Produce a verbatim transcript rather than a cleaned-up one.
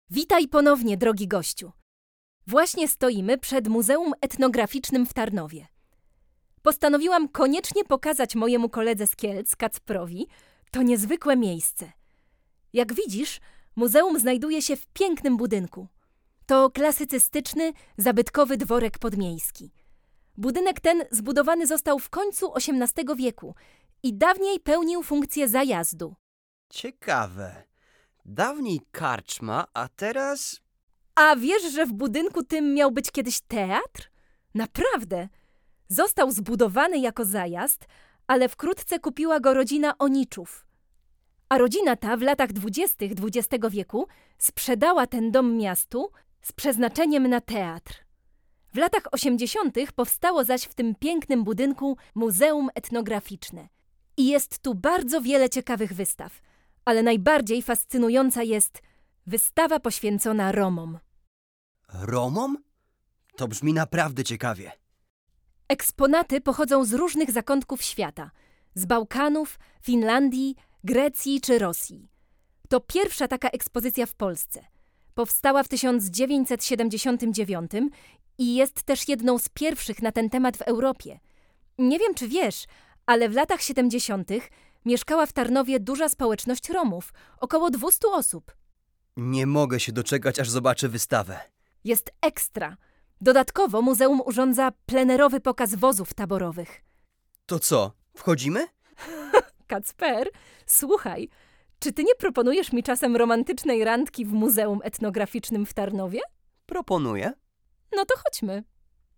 Witaj ponownie, drogi gościu. Właśnie stoimy przed Muzeum Etnograficznym w Tarnowie. Postanowiłam koniecznie pokazać mojemu koledze z Kielc, Kacprowi, to niezwykłe miejsce. Jak widzisz, muzeum znajduje się w pięknym budynku. To klasycystyczny, zabytkowy dworek podmiejski. Budynek ten zbudowany został w końcu osiemnastego wieku i dawniej pełnił funkcję zajazdu. Ciekawe. Dawniej karczma, a teraz... A wiesz, że w budynku tym miał być kiedyś teatr? Naprawdę. Został zbudowany jako zajazd, ale wkrótce kupiła go rodzina Oniczów. A rodzina ta w latach dwudziestych dwudziestego wieku sprzedała ten dom miastu z przeznaczeniem na teatr. W latach osiemdziesiątych powstało zaś w tym pięknym budynku Muzeum Etnograficzne. I jest tu bardzo wiele ciekawych wystaw, ale najbardziej fascynująca jest wystawa poświęcona Romom. Romom? To brzmi naprawdę ciekawie. Eksponaty pochodzą z różnych zakątków świata, z Bałkanów, Finlandii, Grecji czy Rosji. To pierwsza taka ekspozycja w Polsce. Powstała w tysiąc dziewięćset siedemdziesiątym dziewiątym i jest też jedną z pierwszych na ten temat w Europie. Nie wiem, czy wiesz, ale w latach siedemdziesiątych mieszkała w Tarnowie duża społeczność Romów, około dwieście osób. Nie mogę się doczekać, aż zobaczę wystawę. Jest ekstra. Dodatkowo muzeum urządza plenerowy pokaz wozów taborowych. To co, wchodzimy? Kacper, słuchaj, czy ty nie proponujesz mi czasem romantycznej randki w Muzeum Etnograficznym w Tarnowie? Proponuję. No to chodźmy.